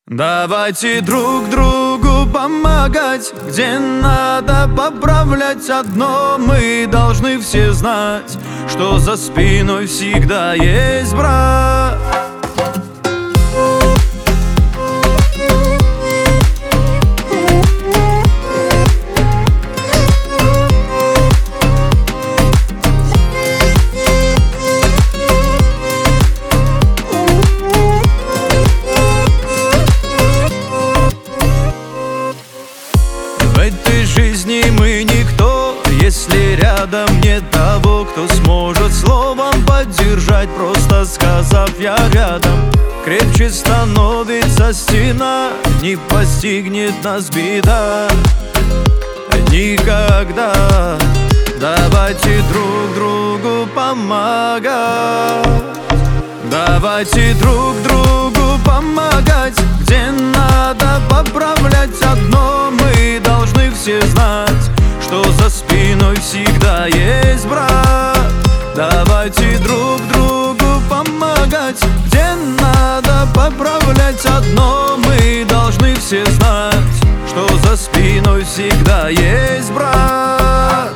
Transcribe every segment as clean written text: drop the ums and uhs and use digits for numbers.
Давайте друг другу помогать, где надо поправлять одно. Мы должны все знать, что за спиной всегда есть брат. В этой жизни мы никто, если рядом нет того, кто сможет словом поддержать, просто сказав «я рядом». Крепче становится стена, не постигнет нас беда никогда. Давайте друг другу помогать, давайте друг другу помогать, где надо поправлять одно. Мы должны все знать, что за спиной всегда есть брат. Давайте друг другу помогать, где надо поправлять одно. Мы должны все знать, что за спиной всегда есть брат.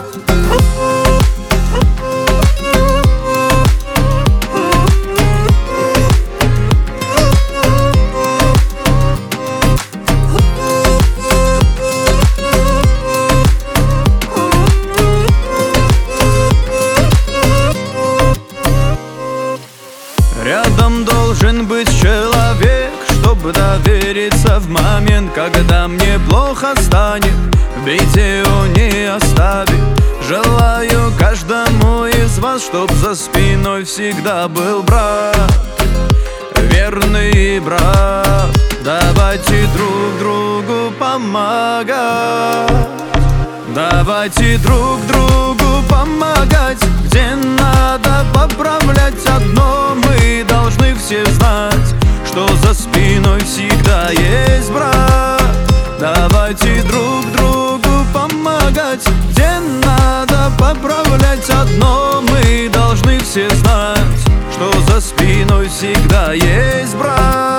Рядом должен быть человек, чтобы довериться в момент, когда мне плохо станет. В беде он не оставит. Желаю каждому из вас, чтоб за спиной всегда был брат, верный брат. Давайте друг другу помогать, давайте друг другу помогать, где надо поправлять одно. Мы должны все знать, что за спиной всегда есть брат. Давайте друг другу помогать, где надо поправлять одно. Мы должны все знать, что за спиной всегда есть брат.